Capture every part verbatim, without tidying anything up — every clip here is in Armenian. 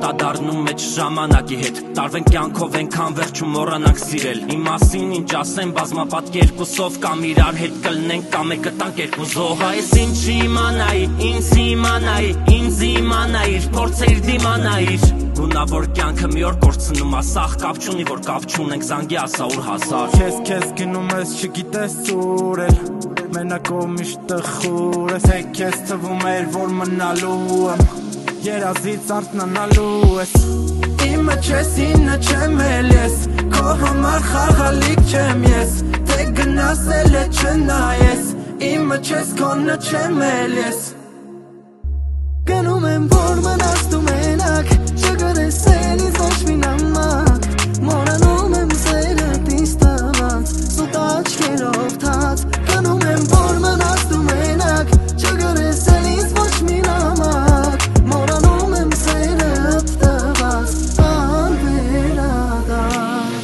Արտադառնում մեջ ժամանակի հետ Տարվենք կյանքով ենքան վերջում մոռանանք սիրել Իմ մասին ինչ ասեմ բազմապատկ երկուսով Կամ իրար հետ կլնենք կամ է կտանք երկուզով Այս ինչի իմանայի, ինձ իմանայի, ինձ իմանայիր Փորձեիր դիմանայիր Գունավոր կյանքը մի օր կորցնում ասախ Կապ չունի որ կապ չունենք զանգի ասա ուր հասար Քեզ քեզ գնում ես չգիտես ուր էլ Մենակով միշտ տխուր ես Է քեզ թվում էր որ մնալու եմ Երազից արթնանալու ես Իմը չես ինը չեմ էլ ես Քո համար խաղալիք չեմ ես Թե գնաս էլ է չնայես Իմը չես քոնը չեմ էլ ես Գնում եմ որ մնաս դու մենակ Չգրես էլ ինձ ոչ մի նամակ Մորանում եմ սերդ ինձ տված Սուտ աչքերով թած Գնում եմ որ մնաս դու մենակ Չգրես էլ ինձ ոչ մի նամակ Մորանում եմ սերդ տված Անվերադարձ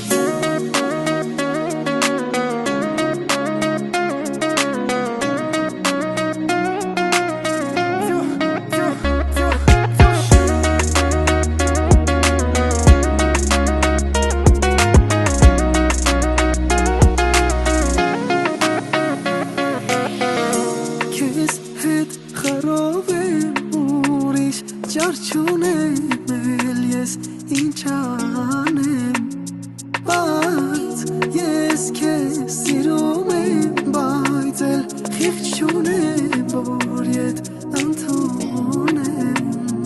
Չունեմ էլ ես ինչ անեմ Բայց ես քեզ սիրում եմ Բայց էլ խիղճ չունեմ որ ետ ընդունեմ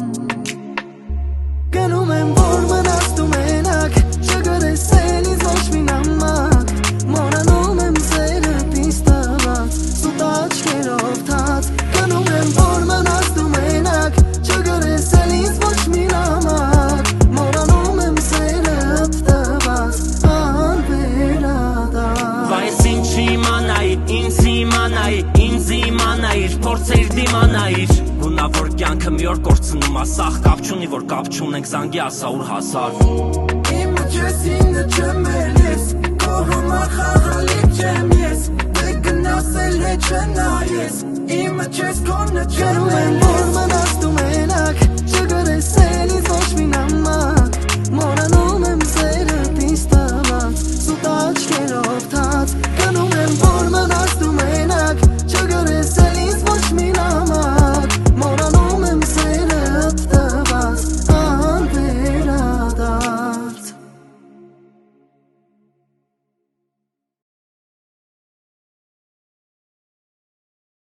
Գնում եմ որ մնաս դու մենակ Չգրես էլ ինձ ոչ մի նամակ Մորանում եմ սերդ ինձ տված Սուտ աչքերով թած Գնում եմ որ մնաս դու մենակ Չգրես էլ ինձ ոչ մի նամակ Մորանում եմ սերդ տված անվերադարձ Բայց ինչ իմանայի, ինձ իմանայի, ինձ իմանայիր Փորձեիր դիմանայիր Գունավոր կյանքը մի օր կորցնում ասախ Կապ չունի որ կապ չունենք զանգի ասա ուր հասար Իմը չես ինը չեմ էլ ես Քո համար խաղալիք չեմ ես Թե գնաս էլ է չնայես Իմը չես քոնը չեմ էլ